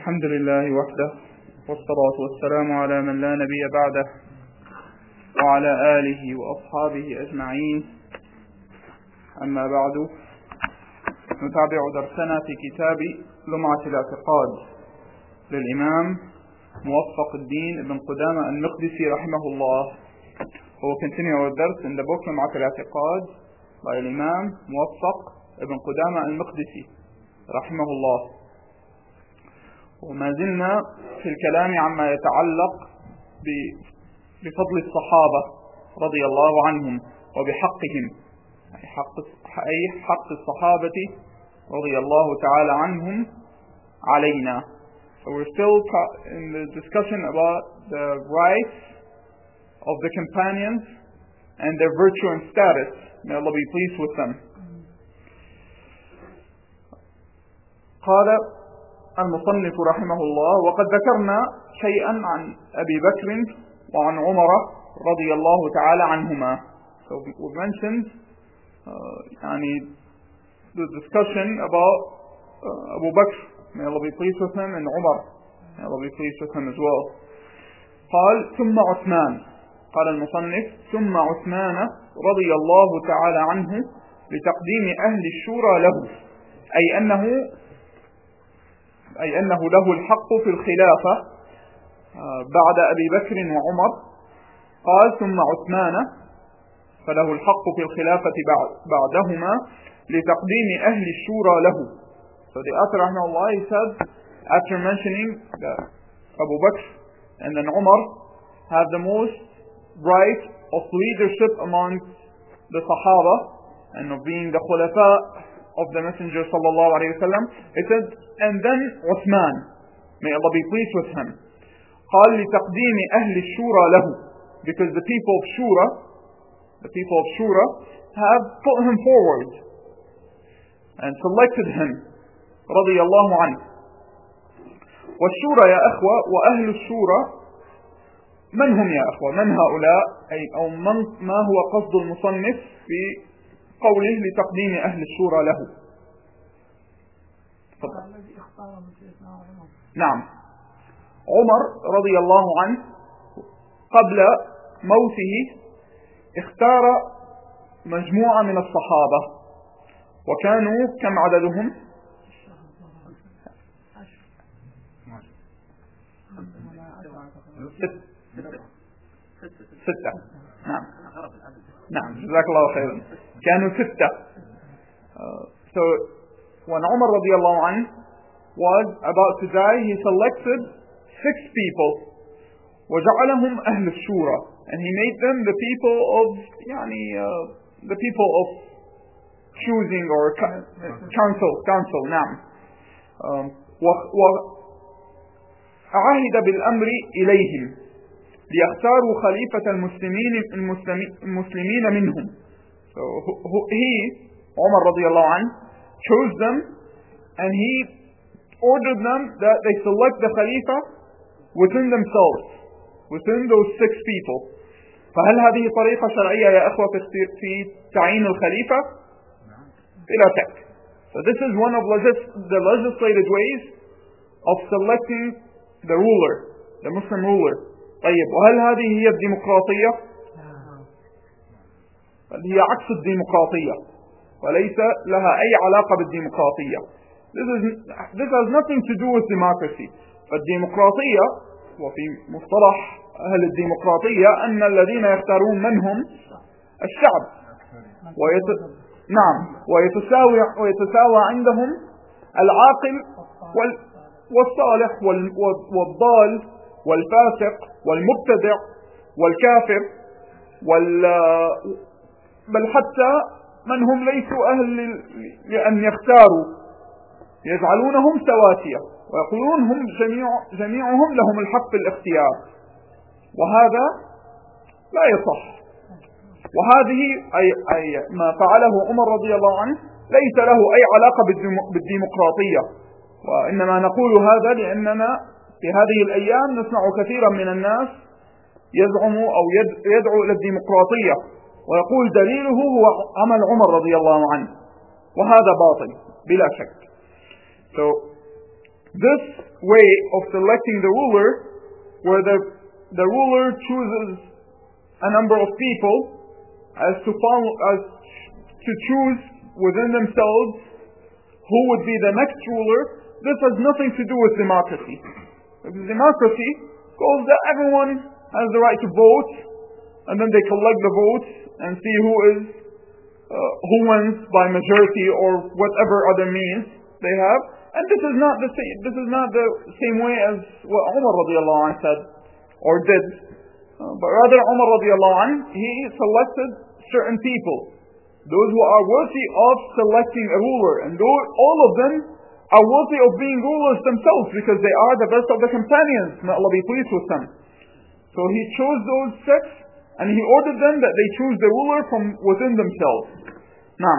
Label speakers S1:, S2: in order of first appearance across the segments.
S1: الحمد لله وحده، والصلاة والسلام على من لا نبي بعده، وعلى آله وأصحابه أجمعين. أما بعد، نتابع درسنا في كتاب لمعة الاعتقاد للإمام موفق الدين ابن قدامة المقدسي رحمه الله. We will continue our درس in the book لمعة الاعتقاد by الإمام موفق ابن قدامة المقدسي رحمه الله. وما زلنا في الكلام عما يتعلق بفضل الصحابة رضي الله عنهم وبحقهم، أي حق الصحابة رضي الله تعالى عنهم علينا. So we're still in the discussion about the rights of the companions and their virtue and status. May Allah be pleased with them. قال المصنف رحمه الله: وقد ذكرنا شيئا عن أبي بكر وعن عمر رضي الله تعالى عنهما. So we mentioned the discussion about Abu Bakr, may Allah be pleased with him, and Umar, may Allah be pleased with him as well. قال ثم عثمان. قال المصنف: ثم عثمان رضي الله تعالى عنه لتقديم أهل الشورى له، أي أنه له الحق في الخلافة بعد أبي بكر وعمر. قال ثم عثمان فله الحق في الخلافة بعدهما لتقديم أهل الشورى له. So the author rahimahullah, he said, after mentioning that Abu Bakr and then Umar have the most right of leadership among the Sahaba and of being the Khulafa of the Messenger sallallahu alayhi wa sallam, it said, and then Uthman, may Allah be pleased with him. قال لتقديم أهل الشورى له, because the people of Shura have put him forward and selected him رضي الله عنه. والشورى يا أخوة وأهل الشورى من هم يا أخوة؟ من هؤلاء؟ أو ما هو قصد المصنف في قوله لتقديم أهل الشورى له؟ نعم، عمر رضي الله عنه قبل موته اختار مجموعة من الصحابة، وكانوا كم عددهم؟ 6. نعم جزاك الله خيرا، كانوا 6. So when Umar radiallahu anhu was about to die, he selected 6 people وجعلهم أهل الشورى, and he made them the people of choosing or council. نعم. وعهد بالأمر إليهم ليختاروا خليفة المسلمين منهم. So he, Umar radiallahu anhu, chose them and he ordered them that they select the Khalifa within themselves, within those 6 people. فهل هذه طريقة شرعية يا أخوة في تعيين الخليفة؟ بلا شك. So this is one of the legislated ways of selecting the ruler, the Muslim ruler. طيب، وهل هذه هي الديمقراطية؟ بل هي عكس الديمقراطية وليس لها أي علاقة بالديمقراطية. This has nothing to do with democracy. فالديمقراطية، وفي مصطلح أهل الديمقراطية، أن الذين يختارون من هم الشعب، ويتساوى عندهم العاقل والصالح والضال والفاسق والمبتدع والكافر بل حتى من هم ليسوا أهل لأن يختاروا، يجعلونهم سواسية ويقولون هم جميعهم لهم الحق في الاختيار، وهذا لا يصح. وهذه أي ما فعله عمر رضي الله عنه ليس له أي علاقة بالديمقراطية، وإنما نقول هذا لأننا في هذه الأيام نسمع كثيرا من الناس يزعم أو يدعو إلى الديمقراطية ويقول دليله هو عمل عمر رضي الله عنه، وهذا باطل بلا شك. So This way of selecting the ruler, where the ruler chooses a number of people as to choose within themselves who would be the next ruler, this has nothing to do with democracy. Because democracy goes that everyone has the right to vote, and then they collect the votes and see who wins by majority or whatever other means they have. And this is not the same. This is not the same way as what Umar radiallahu anh said or did. But rather, Umar radiallahu anh, he selected certain people, those who are worthy of selecting a ruler, and all of them are worthy of being rulers themselves because they are the best of the companions. May Allah be pleased with them. So he chose those 6, and he ordered them that they choose the ruler from within themselves. نعم.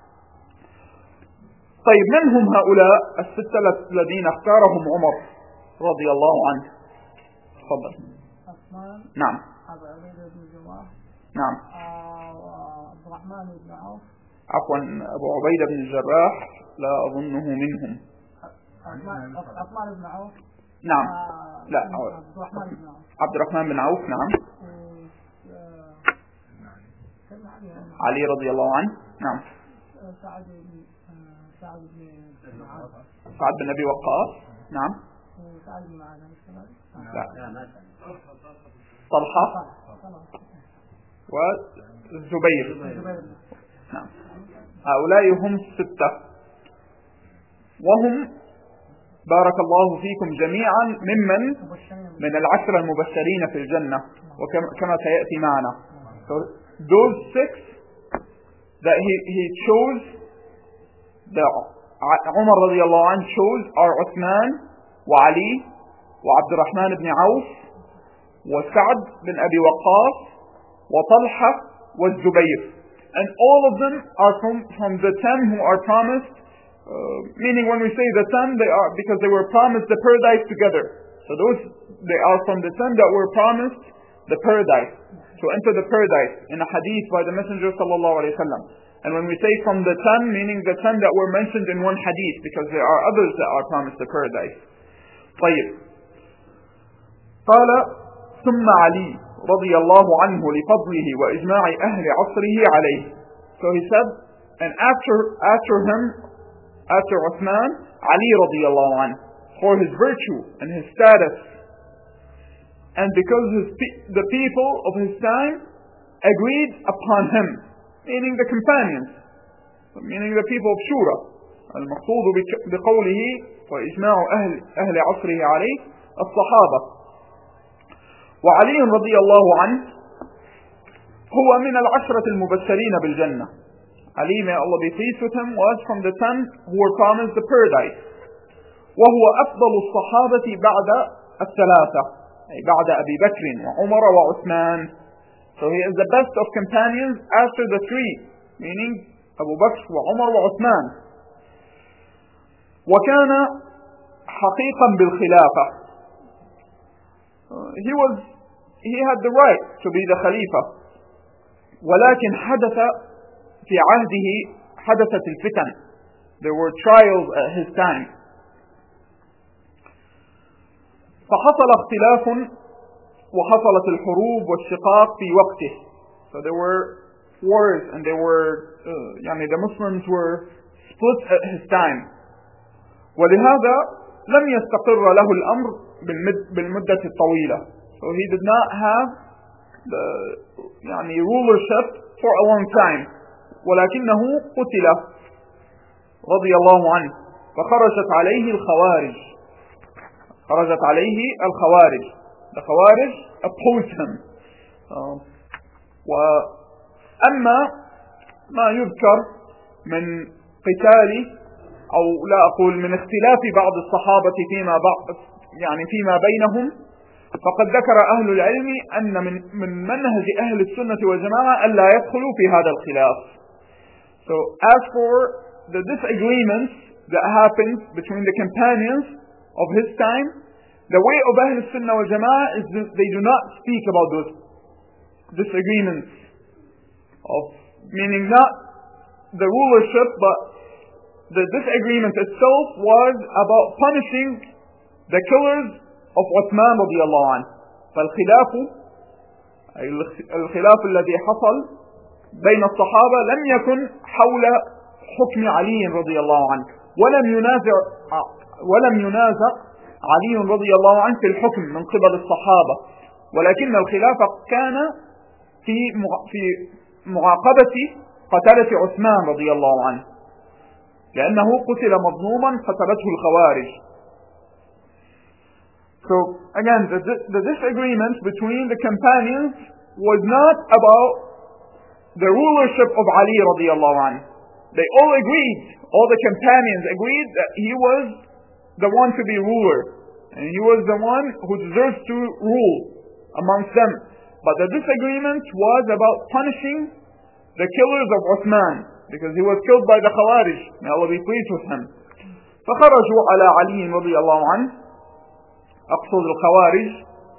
S1: طيب منهم هؤلاء الستة الذين اختارهم عمر رضي الله عنه. تفضل. نعم.
S2: أبو عبيدة بن الجراح.
S1: نعم.
S2: عبد الرحمن بن عوف.
S1: عفوا أبو عبيدة بن الجراح لا أظنه منهم.
S2: عثمان بن عوف.
S1: نعم. لا.
S2: عبد الرحمن بن عوف.
S1: نعم. علي رضي الله عنه. نعم. سعد بن أبي وقاص. نعم. لا. طلحة والزبير. نعم. هؤلاء هم 6 وهم بارك الله فيكم جميعا من 10 المبشرين في الجنة وكما سيأتي معنا. So those 6 that he chose, that Umar radiallahu anh chose, are Uthman وعلي وعبد الرحمن بن عوف وسعد بن أبي وقاص وطلحة والزبير. And all of them are from the 10 who are promised, meaning when we say the 10, they are because they were promised the paradise together. So they are from the 10 that were promised the paradise, to enter the paradise, in a hadith by the Messenger sallallahu alaihi wasallam. And when we say from the 10, meaning the 10 that were mentioned in one hadith, because there are others that are promised the paradise. طيب. قال ثم علي رضي الله عنه لفضله وإجماع أهل عصره عليه. So he said, and after him, after Uthman, Ali رضي الله عنه, for his virtue and his status, and because the people of his time agreed upon him, meaning the companions, meaning the people of Shura. المقصود بقوله وإجماع أهل عصره عليه الصحابة. وعلي رضي الله عنه هو من 10 المبشرين بالجنة. Ali, may Allah be pleased with him, was from the 10 who were promised the paradise. وهو أفضل الصحابة بعد 3, أي بعد أبي بكر وعمر وعثمان. So he is the best of companions after the 3, meaning Abu Bakr وعمر وعثمان. وكان حقيقا بالخلافة. He had the right to be the Khalifa. ولكن في عهده حدثت الفتن. There were trials at his time. فحصل اختلاف وحصلت الحروب والشقاق في وقته. So there were wars and there were the Muslims were split at his time. ولهذا لم يستقر له الأمر بالمدة الطويلة. So he did not have the rulership for a long time. ولكنه قتل رضي الله عنه فخرجت عليه الخوارج. خرجت عليه الخوارج. The Khawarij opposed him. وأما ما يذكر من قتال أو لا أقول من اختلاف بعض الصحابة فيما بينهم، فقد ذكر أهل العلم أن من منهج أهل السنة والجماعة ألا يدخلوا في هذا الخلاف. So as for the disagreements that happened between the companions of his time, the way of Ahl Sunnah wal Jama'ah is that they do not speak about those disagreements, meaning not the rulership, but the disagreement itself was about punishing the killers of Uthman radiallahu anhu. فالخلاف الخلاف الذي حصل بين الصحابة لم يكن حول حكم علي رضي الله عنه، ولم ينازع علي رضي الله عنه في الحكم من قبل الصحابة، ولكن الخلاف كان في معاقبة قتلة عثمان رضي الله عنه، لأنه قتل مظلوما قتلته الخوارج. So again, the disagreement between the companions was not about the rulership of Ali radiallahu anhu. They all agreed, all the companions agreed that he was the one to be ruler, and he was the one who deserves to rule amongst them. But the disagreement was about punishing the killers of Uthman, because he was killed by the Khawarij. May Allah be pleased with him. فخرجوا على علي رضي الله عنه، أقصد الخوارج،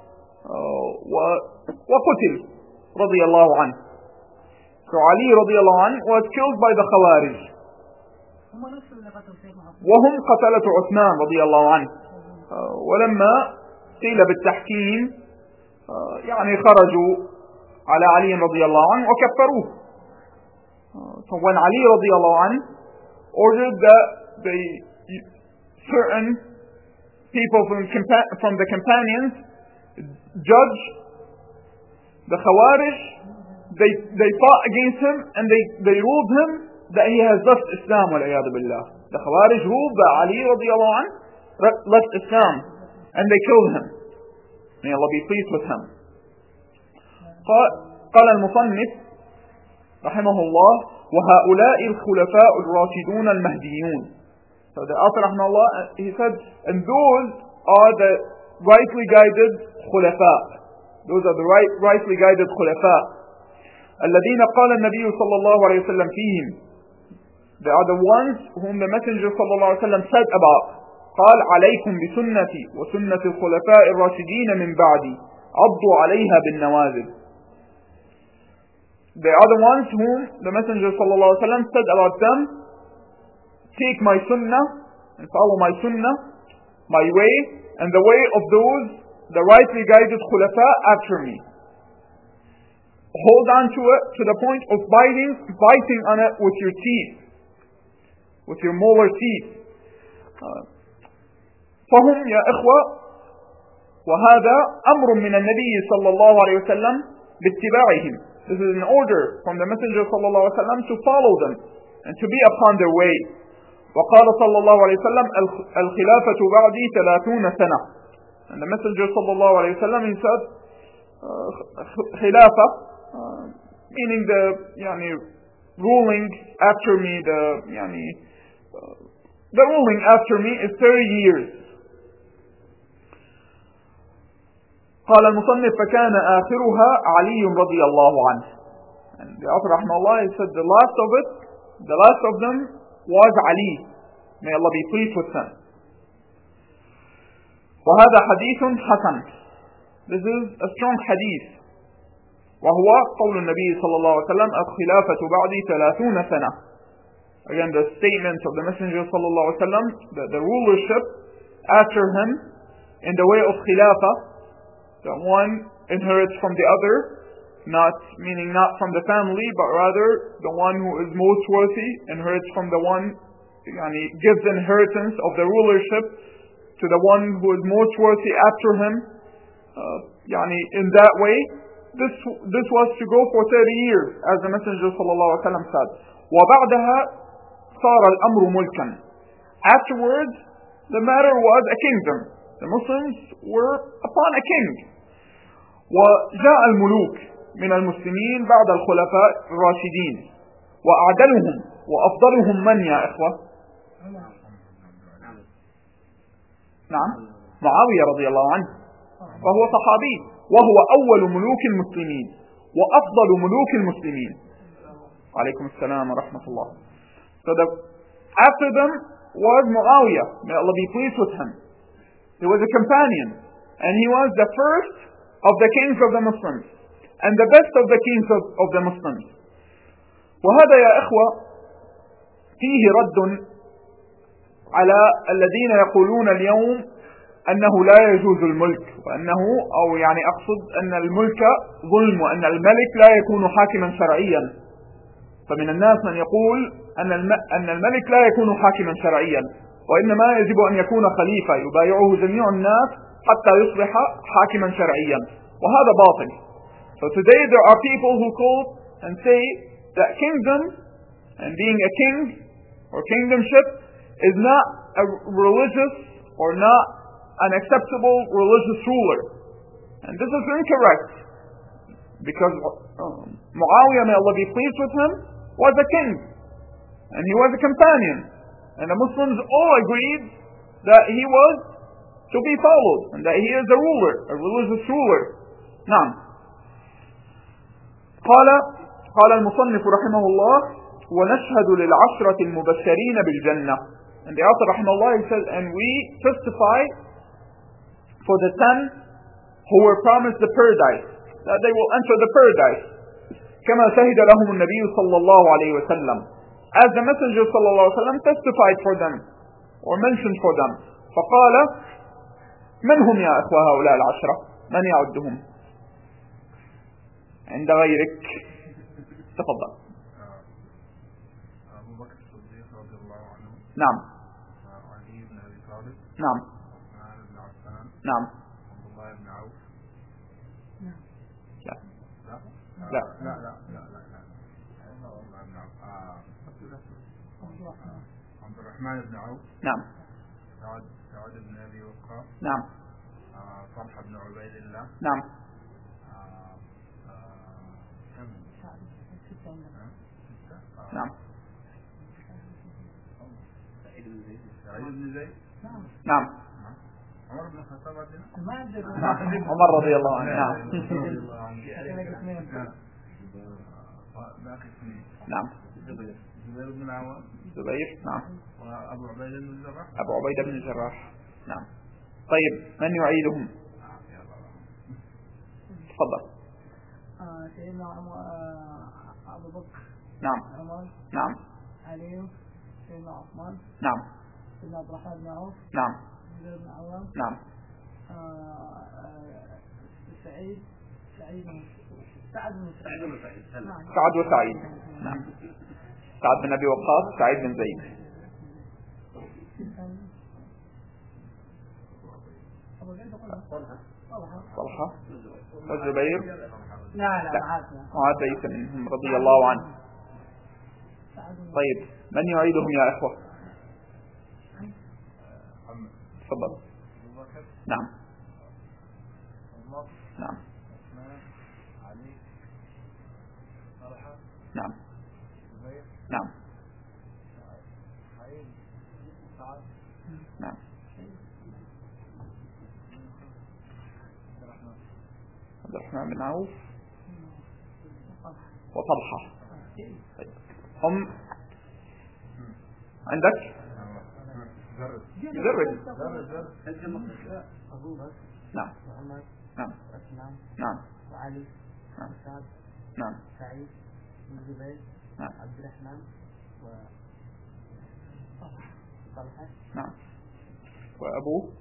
S1: وقتل رضي الله عنه. So Ali رضي الله عنه was killed by the Khawarij. وهم قتلة عثمان رضي الله عنه. ولما قيل بالتحكيم يعني خرجوا على علي رضي الله عنه وكفروه. So when Ali رضي الله عنه ordered that certain people from the companions judge the Khawarij, they fought against him and they ruled him that he has left Islam wal-iyadu billah. The Khawarij ruled that Ali radiallahu anhu left Islam and they killed him. May Allah be pleased with him. قال المصنف رحمه الله وهؤلاء الخلفاء الراشدون المهديون. So the author rahimahullah, he said, and those are the rightly guided khulafa. Those are the rightly guided khulafa. الذين قال النبي صلى الله عليه وسلم فيهم. They are the ones whom the Messenger صلى الله عليه وسلم said about. قال عليكم بسنتي وسنة الخلفاء الراشدين من بعدي عضوا عليها بالنواجذ. They are the ones whom the Messenger صلى الله عليه وسلم said about them, take my sunnah and follow my sunnah, my way, and the way of those, the rightly guided khulafa after me. Hold on to it to the point of biting on it with your teeth, with your molar teeth. فهم يا إخوة وهذا أمر من النبي صلى الله عليه وسلم باتباعهم. This is an order from the Messenger صلى الله عليه وسلم to follow them and to be upon their way. وقال صلى الله عليه وسلم الخلافة بعدي 30 سنة. And the Messenger صلى الله عليه وسلم he said خلافة meaning the ruling after me, the ruling after me is 30 years. قال المصنف فكان آخرها علي رضي الله عنه. And the author رحمه الله he said the last of them was Ali. May Allah be pleased with him. وهذا حديث حسن. This is a strong hadith. وهو قول النبي صلى الله عليه وسلم الخلافة بعدي 30 سنة. Again, the statement of the Messenger صلى الله عليه وسلم, the rulership after him in the way of khilafah, the one inherits from the other, not from the family, but rather the one who is most worthy inherits from the one, gives inheritance of the rulership to the one who is most worthy after him. In that way, this was to go for 30 years, as the Messenger صلى الله عليه وسلم said. وبعدها صار الأمر ملكا. Afterwards, the matter was a kingdom. The Muslims were upon a king. وجاء الملوك من المسلمين بعد الخلفاء الراشدين وأعدلهم وأفضلهم من يا إخوة؟ نعم معاوية رضي الله عنه، فهو صحابي وهو أول ملوك المسلمين وأفضل ملوك المسلمين. عليكم السلام ورحمة الله. So after them was Muawiyah, may Allah be pleased with him. He was a companion and he was the first of the kings of the Muslims and the best of the kings of the Muslims. وهذا يا إخوة فيه رد على الذين يقولون اليوم أنه لا يجوز الملك، وأنه أو يعني أقصد أن الملك ظلم، وأن الملك لا يكون حاكما شرعيا. فمن الناس من يقول أن الملك لا يكون حاكما شرعيا، وإنما يجب أن يكون خليفة يبايعه جميع الناس حتى يصبح حاكما شرعيا، وهذا باطل. So today there are people who call and say that kingdom and being a king or kingdomship is not a religious or not an acceptable religious ruler. And this is incorrect, because Muawiyah, may Allah be pleased with him, was a king and he was a companion, and the Muslims all agreed that he was to be followed and that he is a ruler, a religious ruler. نعم. قال المصنف رحمه الله: ونشهد للعشرة المبشرين بالجنة. And the author رحمه الله, he says, and we testify for the 10 who were promised the paradise, that they will enter the paradise. كما شهد لهم النبي صلى الله عليه وسلم, as the messenger صلى الله عليه وسلم testified for them or mentioned for them. فقال: من هم يا أخوة هؤلاء العشرة؟ من يعدهم عند غيرك؟ تفضل.
S3: أبو بكر الصديق رضي الله عنه.
S1: نعم.
S3: علي بن أبي طالب.
S1: نعم.
S3: عثمان بن عفان.
S1: نعم.
S3: عبد الله بن عوف.
S1: لا
S3: لا
S1: لا
S3: لا لا لا لا لا. عبد الرحمن بن عوف.
S1: نعم.
S3: سعد بن أبي وقاص.
S1: نعم.
S3: طلحة بن عبيد الله.
S1: نعم. نعم.
S3: سعيد بن زيد.
S1: نعم.
S3: عمر بن الخطاب.
S1: عمر رضي الله عنه. نعم.
S3: باقي اثنين.
S1: نعم.
S3: زبير بن العوام.
S1: زبير. نعم.
S3: وأبو عبيدة بن الجراح.
S1: أبو عبيدة بن الجراح. نعم. طيب، من يعيدهم؟ تفضل.
S2: سيدنا أبو بكر.
S1: نعم.
S2: عمر.
S1: نعم.
S2: علي. سيدنا عثمان.
S1: نعم.
S2: سيدنا عبد الرحمن بن عوف.
S1: نعم.
S2: زبير بن العوام.
S1: نعم. سعد وسعيد. نعم. سعد بن أبي وقاص، سعيد بن زيد. طلحة والزبير.
S2: لا
S1: معاذ ليس منهم رضي الله عنه. طيب، من يعيدهم يا إخوة؟ تفضل. نعم. نعم. نعم. نعم. نعم. عبد الرحمن بن عوف وطلحة. طيب. هم عندك؟ جرب. نعم. نعم. نعم.
S2: وعلي.
S1: نعم.
S2: سعد.
S1: نعم.
S2: سعيد بن زبير.
S1: نعم.
S2: عبد الرحمن وطلحة.
S1: نعم. وأبوه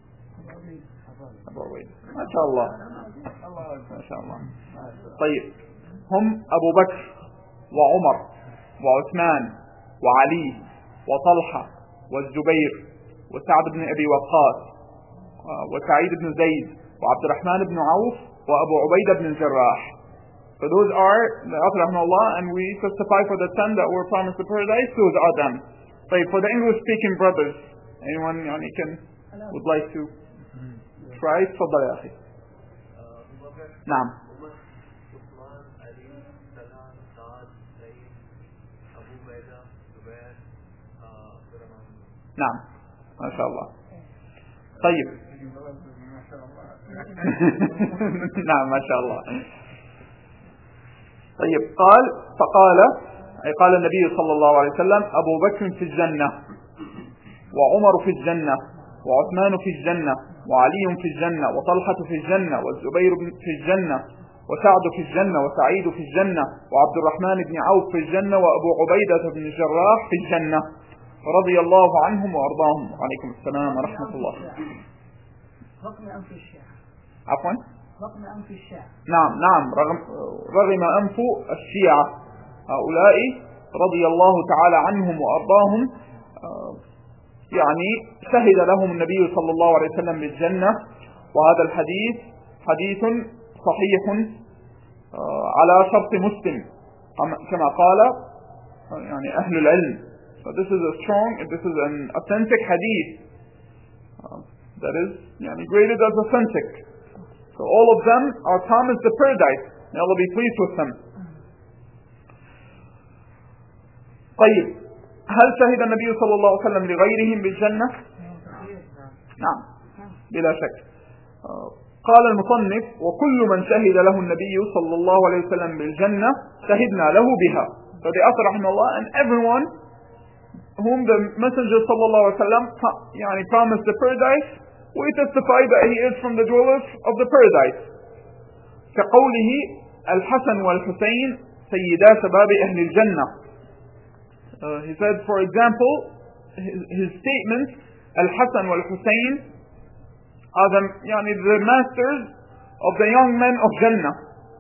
S1: أبو عبيد. ما شاء الله، ما شاء الله. طيب، هم أبو بكر وعمر وعثمان وعلي وطلحة والزبير وسعد بن أبي وقاص وسعيد بن زيد وعبد الرحمن بن عوف وأبو عبيدة بن الجراح. So those are the author rahimahullah, and we testify for the 10 that were promised the paradise. Those are them. So for the English-speaking brothers, anyone would like to try? تفضل يا أخي. نعم. نعم، ما شاء الله. طيب. نعم، ما شاء الله. طيب، قال النبي صلى الله عليه وسلم: أبو بكر في الجنة، وعمر في الجنة، وعثمان في الجنة، وعلي في الجنة، وطلحة في الجنة، والزبير في الجنة، وسعد في الجنة، وسعيد في الجنة، وعبد الرحمن بن عوف في الجنة، وأبو عبيدة بن الجراح في الجنة. رضي الله عنهم وأرضاهم. عليكم السلام ورحمة الله.
S2: رغم أنف الشيعة.
S1: عفوا.
S2: رغم أنف الشيعة.
S1: نعم رغم أنف الشيعة هؤلاء رضي الله تعالى عنهم وأرضاهم، يعني شهد لهم النبي صلى الله عليه وسلم بالجنة. وهذا الحديث حديث صحيح على شرط مسلم كما قال يعني أهل العلم. So this is an authentic hadith that is graded as authentic. So all of them are promised the paradise. May Allah be pleased with them. طيب، هل شهد النبي صلى الله عليه وسلم لغيرهم بالجنة؟ نعم بلا شك. قال المصنف: وكل من شهد له النبي صلى الله عليه وسلم بالجنة شهدنا له بها. So the author rahimahullah, and everyone whom the Messenger صلى الله عليه وسلم promised the paradise, we testify that he is from the dwellers of the paradise. كقوله: الحسن والحسين سيدا شباب أهل الجنة. He said, for example, his statement, Al-Hasan wal-Husayn are the masters of the young men of Jannah.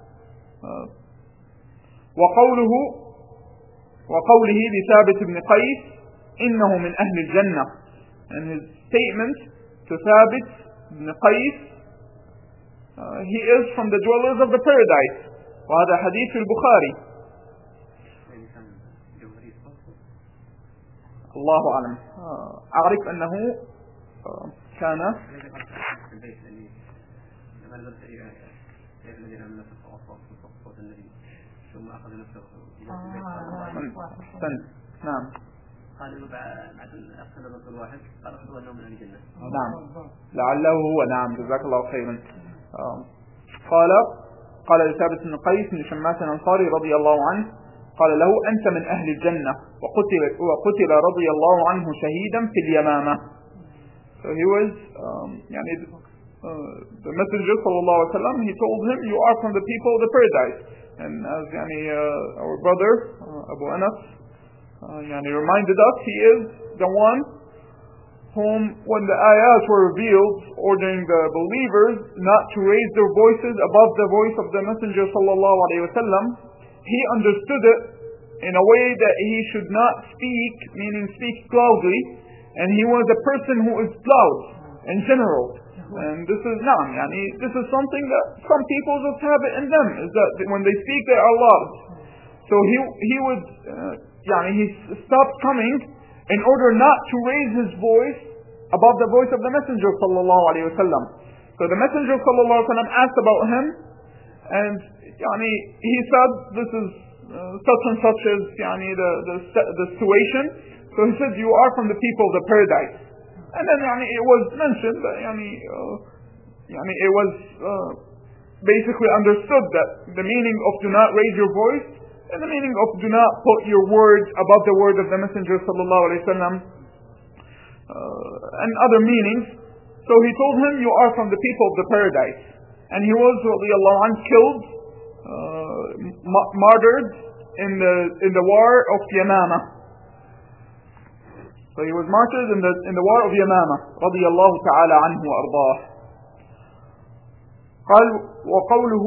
S1: وقوله لثابت بن قيس إنه من أهل الجنة. And his statement to Thabit ibn Qais, he is from the dwellers of the paradise. وهذا حديث البخاري. الله أعلم. أعرف أنه كان نعم.
S4: قال إنه بعد أخذ رجل واحد قال أخذوا أنه من أهل الجنة.
S1: نعم لعله هو. نعم جزاك الله خيرا. قال لثابت بن قيس بن شماس الأنصاري رضي الله عنه، قال له: أنت من أهل الجنة. وقتل رضي الله عنه شهيدا في اليمامة. So he was the Messenger صلى الله عليه وسلم, he told him, you are from the people of the paradise. And as our brother Abu Anas reminded us, he is the one whom, when the ayahs were revealed ordering the believers not to raise their voices above the voice of the Messenger sallallahu alaihi wasallam, he understood it in a way that he should not speak, meaning speak loudly, and he was a person who is loud in general. And this is this is something that some people just have it in them, is that when they speak they are loud. So he would he stopped coming in order not to raise his voice above the voice of the Messenger sallallahu alaihi wasallam. So the Messenger sallallahu alaihi wasallam asked about him, and he said, this is such and such as the situation. So he said, you are from the people of the paradise. And then it was mentioned that it was basically understood that the meaning of do not raise your voice and the meaning of do not put your words above the word of the Messenger sallallahu alaihi wasallam, and other meanings. So he told him, you are from the people of the paradise. And he was radiyallahu anhu killed, martyred in the war of Yamama. So he was martyred in the war of Yamama radiyallahu ta'ala anhu wa ardاه. قال وقوله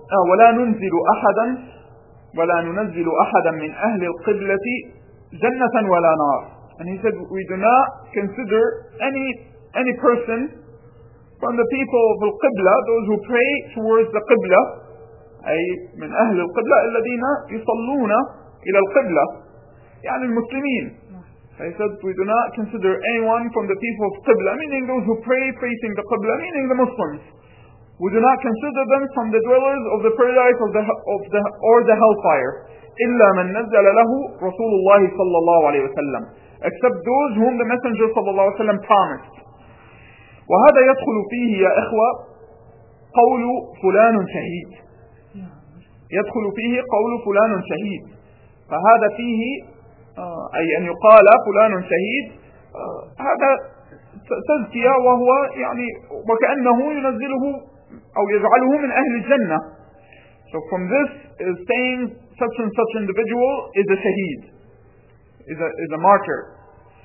S1: ولا ننزل أحدا من أهل القبلة جنة ولا نار. And he said, we do not consider any person from the people of al-Qibla, those who pray towards the Qibla, أي من أهل القبلة الذين يصلون إلى القبلة المسلمين. He said, we do not consider anyone from the people of Qibla, meaning those who pray facing the Qibla, meaning the Muslims. We do not consider them from the dwellers of the paradise or the hellfire. إلا من نزل له رسول الله صلى الله عليه وسلم, except those whom the Messenger صلى الله عليه وسلم promised. وهذا يدخل فيه يا إخوة قول فلان شهيد. يدخل فيه قول فلان شهيد. فهذا فيه أي أن يقال فلان شهيد، هذا تزكية، وهو وكأنه ينزله أو يجعله من أهل الجنة. So from this is saying such and such individual is a shaheed, is a martyr.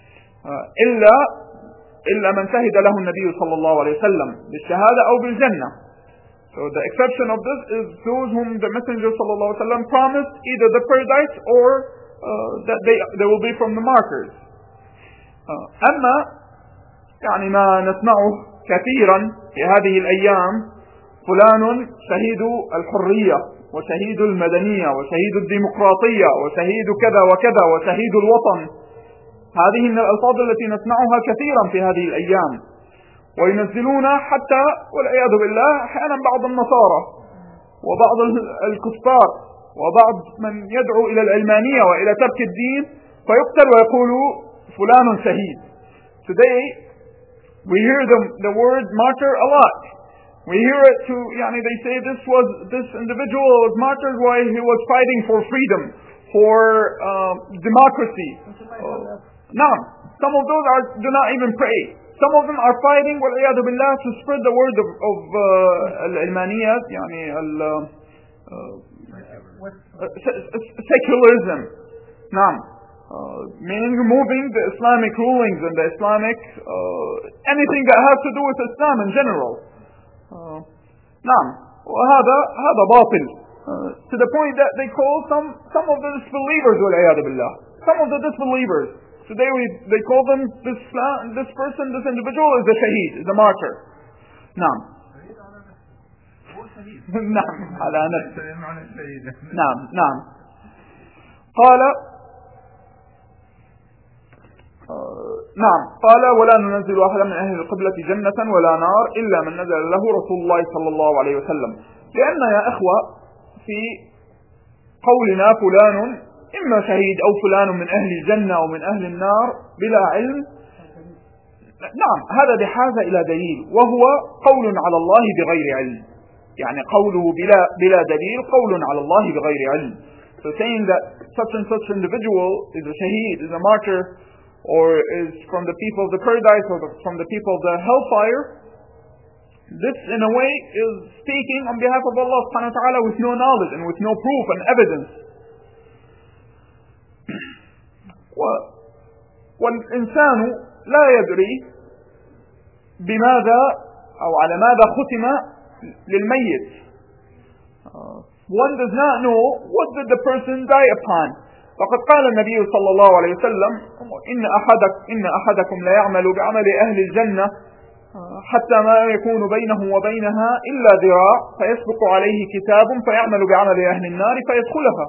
S1: إلا من شهد له النبي صلى الله عليه وسلم بالشهادة أو بالجنة. So the exception of this is those whom the Messenger صلى الله عليه وسلم promised either the paradise or that they will be from the martyrs. أما يعني ما نسمعه كثيرا في هذه الأيام فلان شهيد الحرية وشهيد المدنية وشهيد الديمقراطية وشهيد كذا وكذا وشهيد الوطن. هذه من الألفاظ التي نسمعها كثيرا في هذه الأيام، وينزلون حتى والعياذ بالله أحيانا بعض النصارى وبعض الكفار وبعض من يدعو إلى العلمانية وإلى ترك الدين فيقتل ويقول فلان شهيد. Today we hear the word martyr a lot. We hear it they say this individual was martyred while he was fighting for freedom, for democracy. Some of those do not even pray. Some of them are fighting والعياذ بالله to spread the word of العلمانيات secularism. Meaning removing the Islamic rulings and the Islamic anything that has to do with Islam in general. وهذا باطل to the point that they call some of the disbelievers والعياذ بالله. Some of the disbelievers today they call them this person, this individual is a shaheed, is a martyr. نعم على نفسه. نعم قال ولا ننزل أحدا من أهل القبلة جنة ولا نار إلا من نزل له رسول الله صلى الله عليه وسلم. لأن يا أخوة في قولنا فلان إما شهيد أو فلان من أهل الجنة أو من أهل النار بلا علم، هذا بحاجة إلى دليل، وهو قول على الله بغير علم. يعني قوله بلا دليل قول على الله بغير علم. So saying that such and such individual is a shaheed, is a martyr, or is from the people of the paradise or from the people of the hellfire, this in a way is speaking on behalf of Allah subhanahu wa ta'ala with no knowledge and with no proof and evidence. والإنسان لا يدري بماذا أو على ماذا ختم للميت. One does not know what did the person die upon. فقد قال النبي صلى الله عليه وسلم إن أحدكم لا يعمل بعمل أهل الجنة حتى ما يكون بينه وبينها إلا ذراع فيسبق عليه كتاب فيعمل بعمل أهل النار فيدخلها.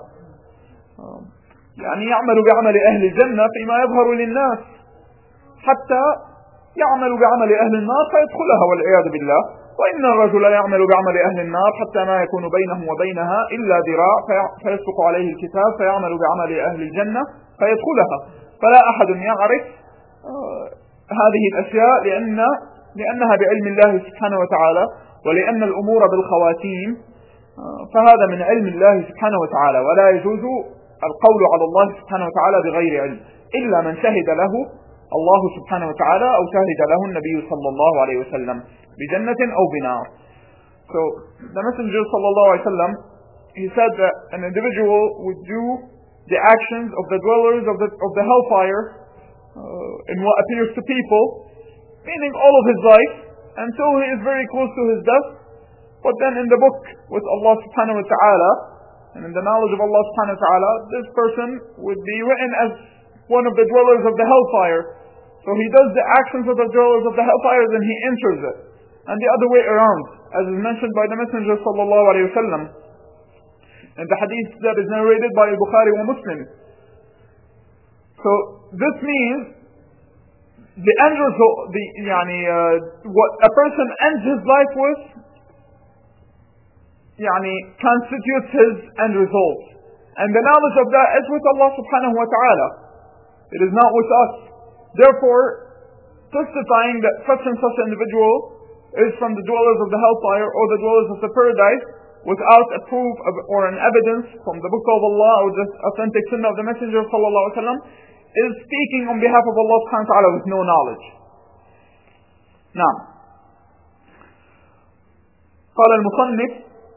S1: يعني يعمل بعمل أهل الجنة فيما يظهر للناس حتى يعمل بعمل أهل النار فيدخلها والعياذ بالله. وإن الرجل يعمل بعمل أهل النار حتى ما يكون بينه وبينها إلا ذراع فيسبق عليه الكتاب فيعمل بعمل أهل الجنة فيدخلها. فلا أحد يعرف هذه الأشياء لأنها بعلم الله سبحانه وتعالى، ولأن الأمور بالخواتيم فهذا من علم الله سبحانه وتعالى، ولا يجوز القول على الله سبحانه وتعالى بغير علم إلا من شهد له الله سبحانه وتعالى أو شهد له النبي صلى الله عليه وسلم بجنة أو بنار. So the Messenger صلى الله عليه وسلم, he said that an individual would do the actions of the dwellers of the hellfire in what appears to people, meaning all of his life until he is very close to his death. But then in the book with Allah subhanahu wa ta'ala and in the knowledge of Allah subhanahu wa ta'ala, this person would be written as one of the dwellers of the hellfire. So he does the actions of the dwellers of the hellfire and he enters it. And the other way around, as is mentioned by the Messenger sallallahu alayhi wa sallam in the hadith that is narrated by Bukhari wa Muslim. So this means the end result, what a person ends his life with constitutes his end result. And the knowledge of that is with Allah subhanahu wa ta'ala. It is not with us. Therefore, testifying that such and such individual is from the dwellers of the hellfire or the dwellers of the paradise without a proof or an evidence from the book of Allah or the authentic sunnah of the Messenger sallallahu alaihi wasallam is speaking on behalf of Allah subhanahu wa ta'ala with no knowledge. Now, قال المصنف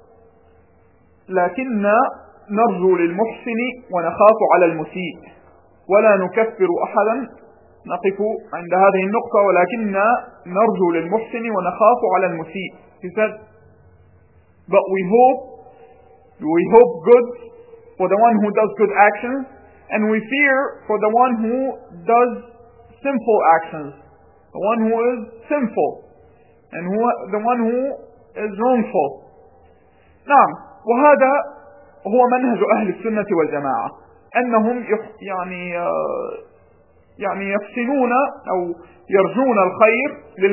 S1: لكننا نرجو للمحسن ونخاف على المسيء ولا نكفر أحدا نقف عند هذه النقطة ولكن نرجو للمحسن ونخاف على المسيء. He said, but we hope good for the one who does good actions, and we fear for the one who does sinful actions, the one who is sinful, and the one who is wrongful. نعم، وهذا هو منهج أهل السنة والجماعة، أنهم يعني يحسنون أو يرجون الخير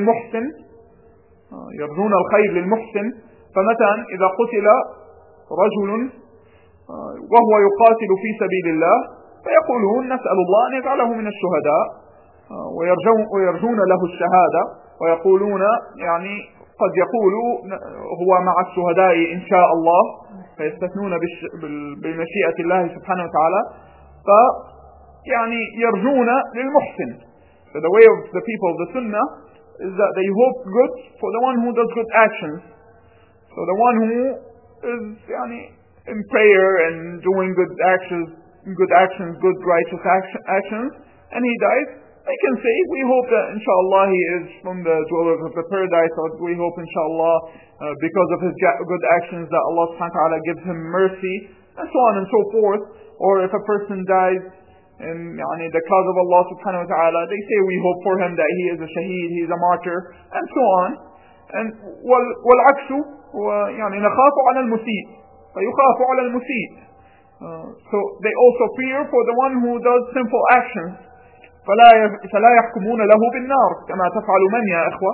S1: للمحسن. فمثلا إذا قتل رجل وهو يقاتل في سبيل الله فيقولون نسأل الله أن يجعله من الشهداء، ويرجون له الشهادة، ويقولون يعني قد يقولوا هو مع الشهداء إن شاء الله، فيستثنون بمشيئة الله سبحانه وتعالى، يعني يرجون للمحسن. So the way of the people of the Sunnah is that they hope good for the one who does good actions. So the one who is يعني in prayer and doing good actions, good righteous actions, and he dies, they can say, we hope that inshallah he is from the dwellers of the paradise, or we hope inshallah because of his good actions that Allah subhanahu wa ta'ala gives him mercy, and so on and so forth. Or if a person dies in the cause of Allah subhanahu wa ta'ala, they say we hope for him that he is a shaheed, he is a martyr, and so on. And والعكس نخاف على المسيء فيخاف على المسيء. So they also fear for the one who does sinful actions. فلا يحكمون له بالنار كما تفعل من يا إخوة؟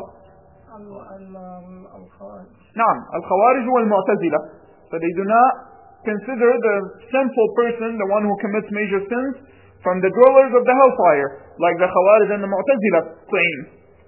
S1: نعم، الخوارج والمعتزلة. So they do not consider the sinful person, the one who commits major sins, from the dwellers of the hellfire, like the Khawarij and the Mu'tazila claim.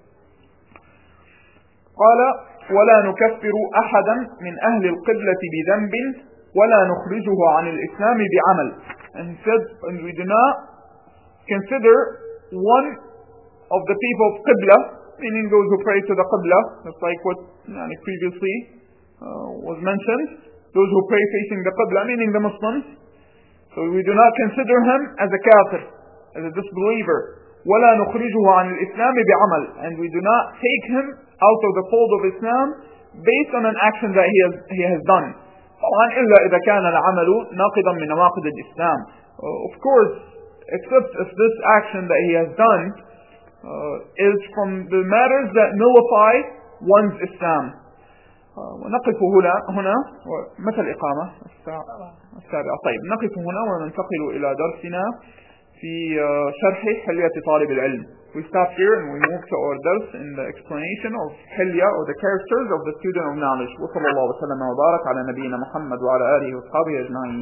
S1: قال ولا نكفر أحدا من أهل القبلة بذنب ولا نخرجه عن الإسلام بعمل. And he said, and we do not consider one of the people of Qibla, meaning those who pray to the Qibla, just like what previously was mentioned, those who pray facing the Qibla, meaning the Muslims. So we do not consider him as a kafir, as a disbeliever. وَلَا نُخْرِجُهُ عَنِ الْإِسْلَامِ بِعَمَلٍ. And we do not take him out of the fold of Islam based on an action that he has done. طبعا إلا إذا كان العمل ناقضا من نواقض الإسلام. Of course, except if this action that he has done is from the matters that nullify one's Islam. ونقف هنا متى الإقامة؟ السابعة. طيب نقف هنا وننتقل إلى درسنا في شرح حلية طالب العلم. We stop here and we move to our dars in the explanation of حلية or the characters of the student of knowledge. وصلى الله وسلم وبارك على نبينا محمد وعلى آله وصحبه أجمعين.